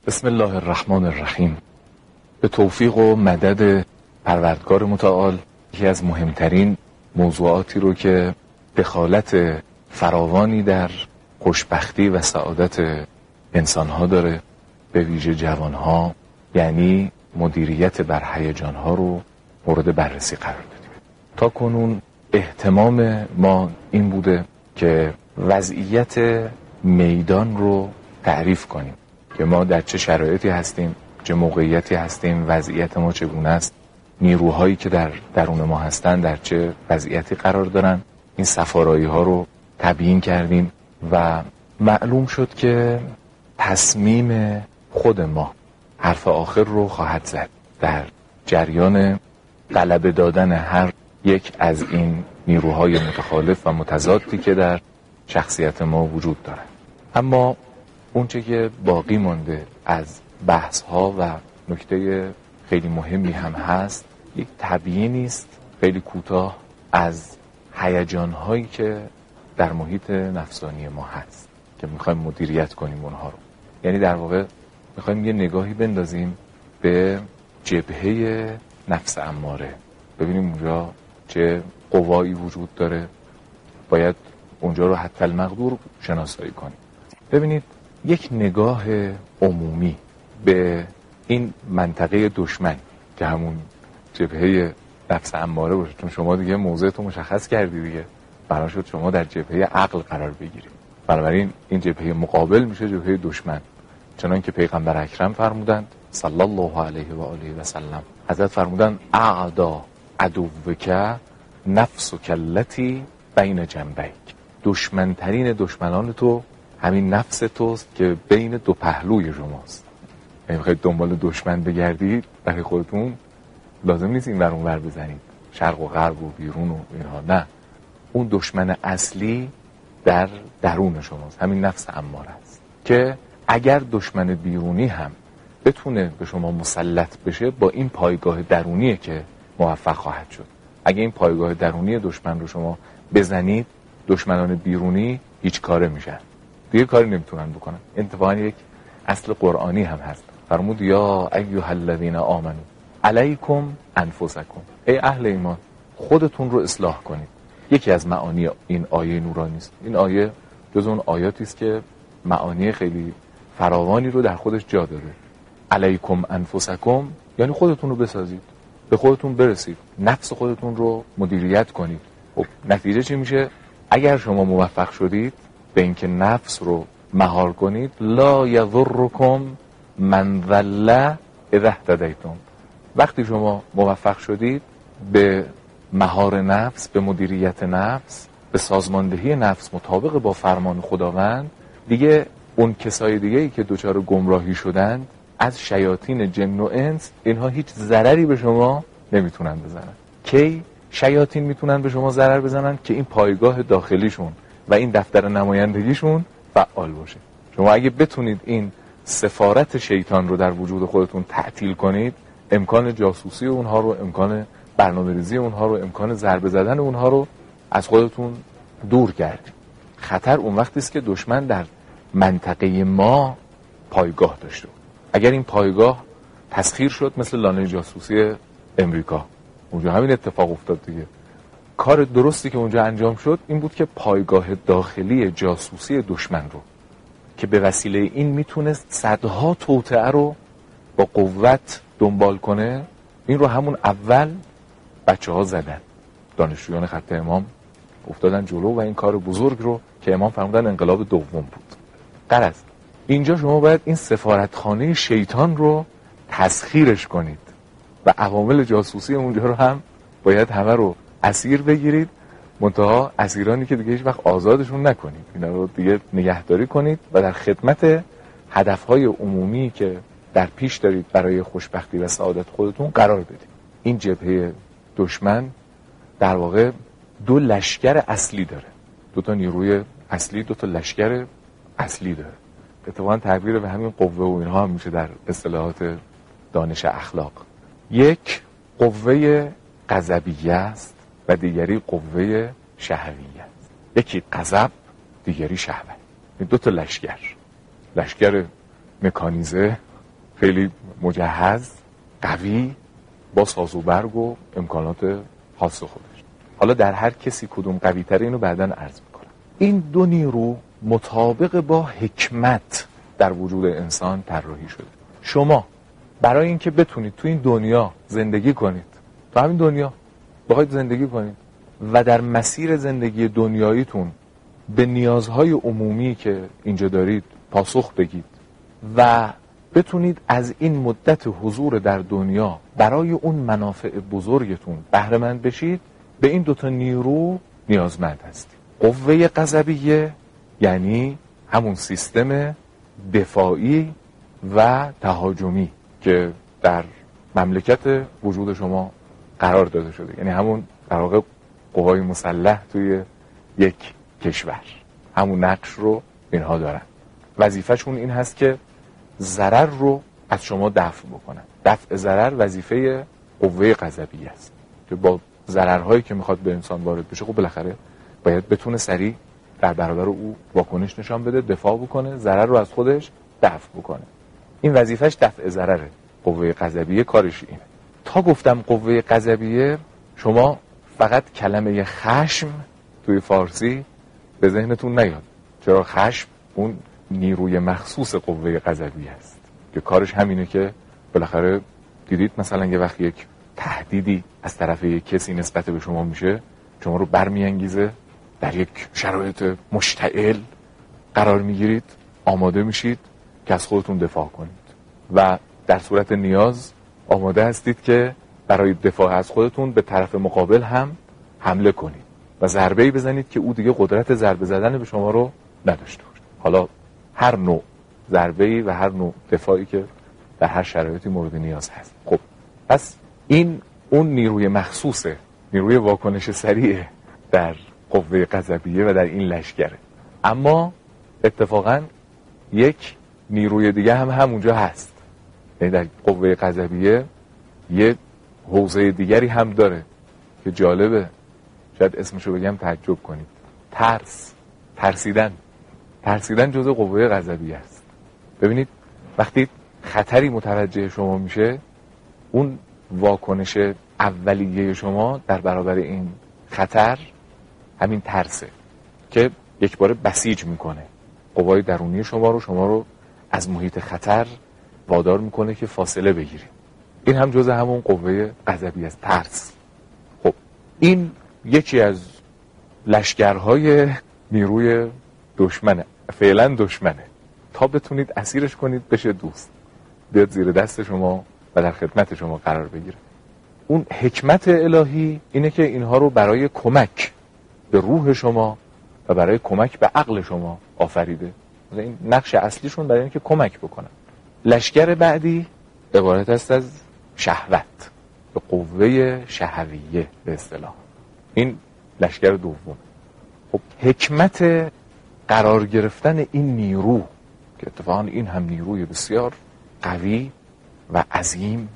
بسم الله الرحمن الرحیم. به توفیق و مدد پروردگار متعال یکی از مهمترین موضوعاتی رو که دخالت فراوانی در خوشبختی و سعادت انسانها داره، به ویژه جوانها، یعنی مدیریت بر هیجانها رو مورد بررسی قرار دادیم. تا کنون اهتمام ما این بوده که وضعیت میدان رو تعریف کنیم که ما در چه شرایطی هستیم، چه موقعیتی هستیم، وضعیت ما چگونه است، نیروهایی که در درون ما هستن در چه وضعیتی قرار دارن. این سفارایی ها رو تبیین کردیم و معلوم شد که تصمیم خود ما حرف آخر رو خواهد زد در جریان غلبه دادن هر یک از این نیروهای متخالف و متضادی که در شخصیت ما وجود دارد. اما اونچه که باقی مانده از بحث ها و نکته خیلی مهمی هم هست، یک تبیینی است خیلی کوتاه از هیجان هایی که در محیط نفسانی ما هست که میخوایم مدیریت کنیم اونها رو. یعنی در واقع میخوایم یه نگاهی بندازیم به جبهه نفس اماره، ببینیم اونجا چه قوایی وجود داره، باید اونجا رو حتی المقدور شناسایی کنیم. ببینید، یک نگاه عمومی به این منطقه دشمن که همون جبهه نفس اماره باشه، چون شما دیگه موضعتون مشخص کردی دیگه، قرار شد شما در جبهه عقل قرار بگیرید، بنابراین این جبهه مقابل میشه جبهه دشمن. چنان که پیغمبر اکرم فرمودند صلی الله علیه و آله و سلم، حضرت فرمودند اعدا عدوک نفسک التی بین جنبیک، دشمنترین دشمنان تو همین نفس توست که بین دو پهلوی شماست. یعنی میخواید دنبال دشمن بگردید، برای خودتون لازم نیست این ور اون ور بزنید، شرق و غرب و بیرون و اینها، نه، اون دشمن اصلی در درون شماست، همین نفس اماره است که اگر دشمن بیرونی هم بتونه به شما مسلط بشه، با این پایگاه درونیه که موفق خواهد شد. اگه این پایگاه درونی دشمن رو شما بزنید، دشمنان بیرونی هیچ کاره میشن، دیگه کاری نمیتونن بکنن. اتفاقا یک اصل قرآنی هم هست، فرمود یا ایها الذین آمنو علیکم انفسکم، ای اهل ایمان خودتون رو اصلاح کنید. یکی از معانی این آیه نورانی است. این آیه جز اون آیاتی است که معانی خیلی فراوانی رو در خودش جا داره. علیکم انفسکم یعنی خودتون رو بسازید، به خودتون برسید، نفس خودتون رو مدیریت کنید. خب نتیجه چی میشه؟ اگر شما موفق شدید به اینکه نفس رو مهار کنید، لا یضرکم من ضل اذا اهتدیتم، وقتی شما موفق شدید به مهار نفس، به مدیریت نفس، به سازماندهی نفس مطابق با فرمان خداوند، دیگه اون کسای دیگه‌ای که دچار گمراهی شدند از شیاطین جن و انس، اینها هیچ ضرری به شما نمیتونن بزنن. کی شیاطین میتونن به شما ضرر بزنن؟ که این پایگاه داخلیشون و این دفتر نمایندگیشون فعال باشه. شما اگه بتونید این سفارت شیطان رو در وجود خودتون تعطیل کنید، امکان جاسوسی اونها رو، امکان برنامه‌ریزی اونها رو، امکان ضربه زدن اونها رو از خودتون دور کردید. خطر اون وقتی است که دشمن در منطقه ما پایگاه داشته. اگر این پایگاه تسخیر شد، مثل لانه جاسوسی امریکا، اونجا همین اتفاق افتاد دیگه. کار درستی که اونجا انجام شد این بود که پایگاه داخلی جاسوسی دشمن رو که به وسیله این میتونست صدها توطئه رو با قوت دنبال کنه، این رو همون اول بچه ها زدن. دانشجویان خط امام افتادن جلو و این کار بزرگ رو که امام فرمودن انقلاب دوم بود. غرض اینجا شما باید این سفارتخانه شیطان رو تسخیرش کنید و عوامل جاسوسی اونجا رو هم باید همه رو اسیر بگیرید، منتها اسیرانی که دیگه هیچ وقت آزادشون نکنید، اینا رو دیگه نگهداری کنید و در خدمت هدفهای عمومی که در پیش دارید برای خوشبختی و سعادت خودتون قرار بدید. این جبهه دشمن در واقع دو لشکر اصلی داره، دو تا نیروی اصلی، دو تا لشکر اصلی داره. اتفاقا تعبیر به همین قوه و اینها هم میشه در اصطلاحات دانش اخلاق. یک قوه غضبیه است و دیگری قوه شهویه است. یکی غضب، دیگری شهوت. این دو تا لشکر مکانیزه خیلی مجهز، قوی، با ساز و برگ و امکانات خاص خودش. حالا در هر کسی کدوم قوی تره اینو بعداً عرض میکنم. این دو نیرو مطابق با حکمت در وجود انسان طراحی شده. شما برای اینکه بتونید تو این دنیا زندگی کنید، تو همین دنیا بخواید زندگی کنید و در مسیر زندگی دنیاییتون به نیازهای عمومی که اینجا دارید پاسخ بگید و بتونید از این مدت حضور در دنیا برای اون منافع بزرگتون بهره مند بشید، به این دوتا نیرو نیازمند هستید. قوه غضبیه یعنی همون سیستم دفاعی و تهاجمی که در مملکت وجود شما قرار داده شده، یعنی همون در واقع قوای مسلح توی یک کشور همون نقش رو اینها دارن. وظیفه‌شون این هست که ضرر رو از شما دفع بکنن. دفع ضرر وظیفه قوه غضبیه است که با ضررهایی که میخواد به انسان وارد بشه خب بالاخره باید بتونه سریع در برابر او واکنش نشان بده، دفاع بکنه، ضرر رو از خودش دفع بکنه. این وظیفش دفع ضرره. قوه غضبیه کارش اینه. تا گفتم قوه غضبیه، شما فقط کلمه خشم توی فارسی به ذهنتون نیاد. چرا؟ خشم اون نیروی مخصوص قوه غضبیه است که کارش همینه که بالاخره دیدید مثلا یه وقت یک تهدیدی از طرف یک کسی نسبت به شما میشه، شما رو برمیانگیزه، در یک شرایط مشتعل قرار میگیرید، آماده میشید که از خودتون دفاع کنید و در صورت نیاز آماده هستید که برای دفاع از خودتون به طرف مقابل هم حمله کنید و ضربه‌ای بزنید که او دیگه قدرت ضربه زدن به شما رو نداشته باشه. حالا هر نوع ضربه‌ای و هر نوع دفاعی که در هر شرایطی مورد نیاز هست. خب پس این اون نیروی مخصوصه، نیروی واکنش سریع در قوه غضبیه و در این لشکره. اما اتفاقا یک نیروی دیگه هم همونجا هست، یعنی در قوه غضبیه یه حوزه دیگری هم داره که جالبه، شاید اسمشو بگم تعجب کنید. ترسیدن جزء قوه غضبیه است. ببینید وقتی خطری متوجه شما میشه، اون واکنش اولیه شما در برابر این خطر همین ترسه که یک باره بسیج میکنه قوای درونی شما رو از محیط خطر وادار میکنه که فاصله بگیرید. این هم جزء همون قوه غضبیه است، ترس. خب این یکی از لشکرهای نیروی دشمنه، فعلا دشمنه، تا بتونید اسیرش کنید بشه دوست، بیاد زیر دست شما و در خدمت شما قرار بگیره. اون حکمت الهی اینه که اینها رو برای کمک به روح شما و برای کمک به عقل شما آفریده. این نقش اصلیشون برای اینه که کمک بکنن. لشکر بعدی عبارت است از شهوت، به قوه شهویه به اصطلاح. این لشکر دوم. خب حکمت قرار گرفتن این نیرو که اتفاقا این هم نیروی بسیار قوی و عظیم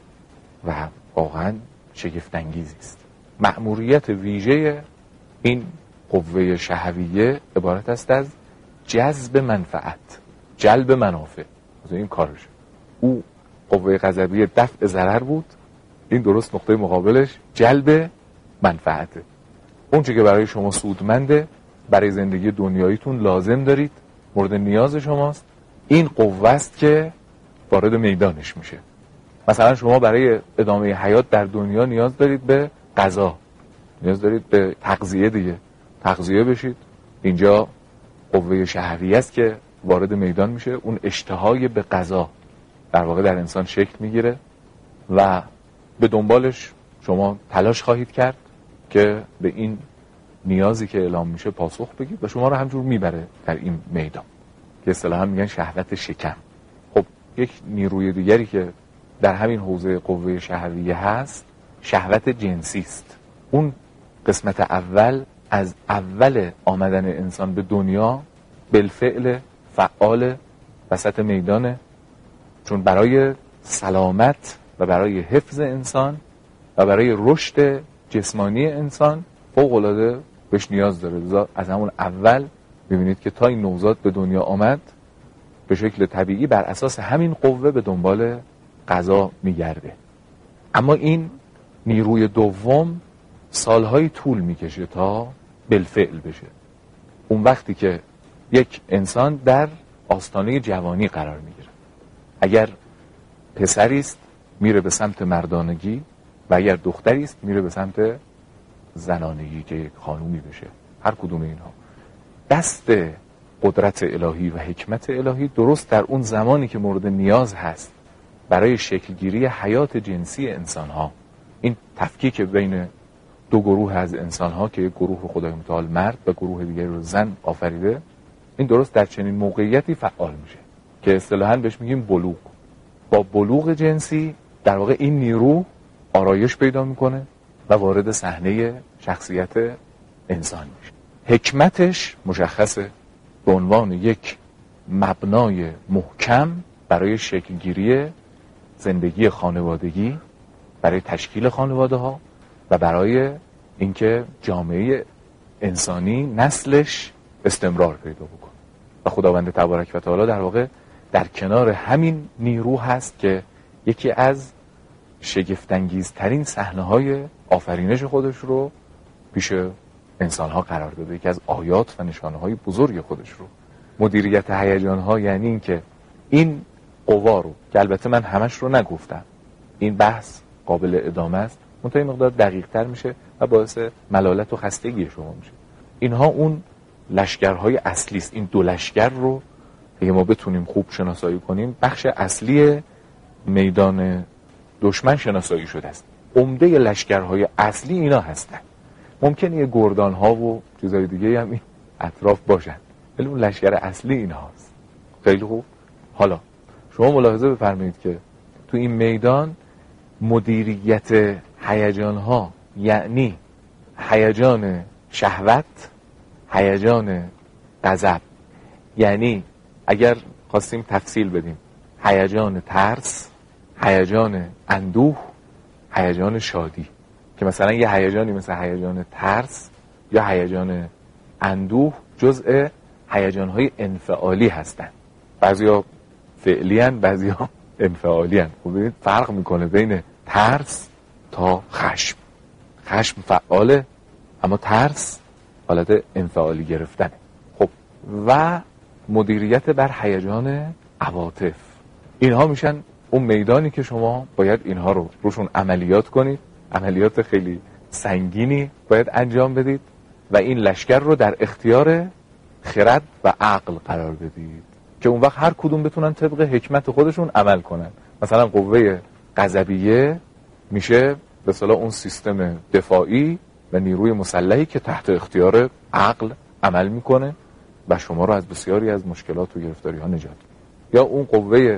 و واقعا شگفت‌انگیزی است. مأموریت ویژه این قوه شهویه عبارت است از جذب منفعت، جلب منافع. این کارش. او قوه غضبیه دفع ضرر بود، این درست نقطه مقابلش جلب منفعته. اون چیزی که برای شما سودمنده، برای زندگی دنیاییتون لازم دارید، مورد نیاز شماست، این قوه است که وارد میدانش میشه. مثلا شما برای ادامه حیات در دنیا نیاز دارید به غذا، نیاز دارید به تغذیه دیگه، تغذیه بشید. اینجا قوه شهویه است که وارد میدان میشه، اون اشتهای به غذا در واقع در انسان شکل میگیره و به دنبالش شما تلاش خواهید کرد که به این نیازی که اعلام میشه پاسخ بگید و شما رو همجور میبره در این میدان که اصطلاحاً میگن شهوت شکم. خب یک نیروی دیگری که در همین حوزه قوه شهویه هست شهوت جنسی است. اون قسمت اول از اول آمدن انسان به دنیا بالفعل فعال وسط میدانه، چون برای سلامت و برای حفظ انسان و برای رشد جسمانی انسان فوق‌العاده بهش نیاز داره. از همون اول ببینید که تا این نوزاد به دنیا آمد به شکل طبیعی بر اساس همین قوه به دنبال غذا میگرده. اما این نیروی دوم سالهای طول میکشه تا بالفعل بشه. اون وقتی که یک انسان در آستانه جوانی قرار میگیره، اگر پسری است میره به سمت مردانگی و اگر دختری است میره به سمت زنانگی که یک خانومی بشه. هر کدوم اینها دست قدرت الهی و حکمت الهی درست در اون زمانی که مورد نیاز هست برای شکلگیری حیات جنسی انسان ها، این تفکیک بین دو گروه از انسان ها که یک گروه خدای متعال مرد و گروه دیگری رو زن آفریده، این درست در چنین موقعیتی فعال میشه که اصطلاحاً بهش میگیم بلوغ. با بلوغ جنسی در واقع این نیرو آرایش پیدا میکنه و وارد صحنه شخصیت انسان میشه. حکمتش مشخصه به عنوان یک مبنای محکم برای شکلگیری زندگی خانوادگی، برای تشکیل خانواده ها و برای اینکه جامعه انسانی نسلش استمرار پیدا بکنه. و خداوند تبارک و تعالی در واقع در کنار همین نیرو هست که یکی از شگفت‌انگیزترین صحنه‌های آفرینش خودش رو پیش انسان‌ها قرار داده. یکی از آیات و نشانه‌های بزرگ خودش رو. مدیریت هیجان‌ها یعنی این که این قوا رو، که البته من همش رو نگفتم، این بحث قابل ادامه است، منتها مقدار دقیق‌تر میشه و باعث ملالت و خستگی شما میشه. اینها اون لشکرهای اصلی است. این دو لشکر رو اگه ما بتونیم خوب شناسایی کنیم، بخش اصلی میدان دشمن شناسایی شده است. عمده لشکرهای اصلی اینا هستن. ممکنه یه گردان‌ها و چیزای دیگه هم این اطراف باشن، ولی اون لشکر اصلی اینهاست. خیلی خوب. حالا شما ملاحظه بفرمایید که تو این میدان مدیریت هیجان‌ها یعنی هیجان شهوت، هیجان غضب، یعنی اگر خواستیم تفصیل بدیم، هیجان ترس، هیجان اندوه، هیجان شادی، که مثلا یه هیجانی مثل هیجان ترس یا هیجان اندوه جزء هیجان‌های انفعالی هستن. بعضیا فعلی هستن، بعضیا انفعالی هستن. خب ببینید فرق میکنه بین ترس تا خشم. خشم فعاله اما ترس حالت انفعالی گرفتنه. خب و مدیریت بر هیجان عواطف، اینها میشن اون میدانی که شما باید اینها رو روشون عملیات کنید، عملیات خیلی سنگینی باید انجام بدید و این لشکر رو در اختیار خرد و عقل قرار بدید که اون وقت هر کدوم بتونن طبق حکمت خودشون عمل کنن. مثلا قوه غضبیه میشه به اصطلاح اون سیستم دفاعی و نیروی مسلحی که تحت اختیار عقل عمل میکنه و شما رو از بسیاری از مشکلات و گرفتاری ها نجات میده. یا اون قوه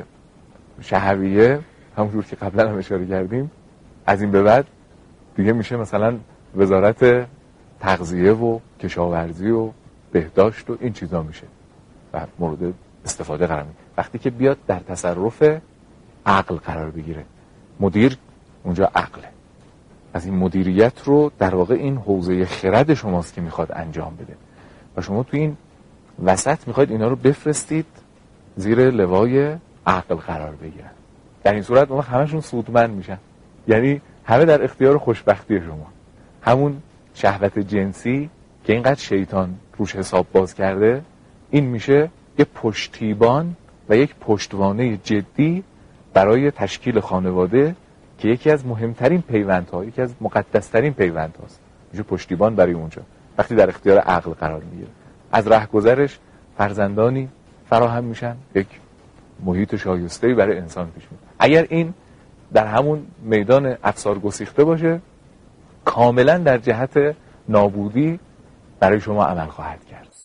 شهویه، همونجور که قبلا هم اشاره کردیم، از این به بعد دیگه میشه مثلا وزارت تغذیه و کشاورزی و بهداشت و این چیزا میشه و مورد استفاده قرار میگیره. وقتی که بیاد در تصرف عقل قرار بگیره، مدیر اونجا عقله. از این مدیریت رو در واقع این حوزه خرد شماست که میخواد انجام بده و شما تو این وسط میخواید اینا رو بفرستید زیر لوای عقل قرار بگیرن. در این صورت ما همشون سودمند میشن، یعنی همه در اختیار خوشبختی شما. همون شهوت جنسی که اینقدر شیطان روش حساب باز کرده، این میشه یک پشتیبان و یک پشتوانه جدی برای تشکیل خانواده که یکی از مهمترین پیوندها، یکی از مقدسترین پیوندهاست. میشه پشتیبان برای اونجا وقتی در اختیار عقل قرار میگیره. از رهگذرش فرزندانی فراهم میشن، یک محیط شایسته‌ای برای انسان پیش میاد. اگر این در همون میدان افسار گسیخته باشه، کاملا در جهت نابودی برای شما عمل خواهد کرد.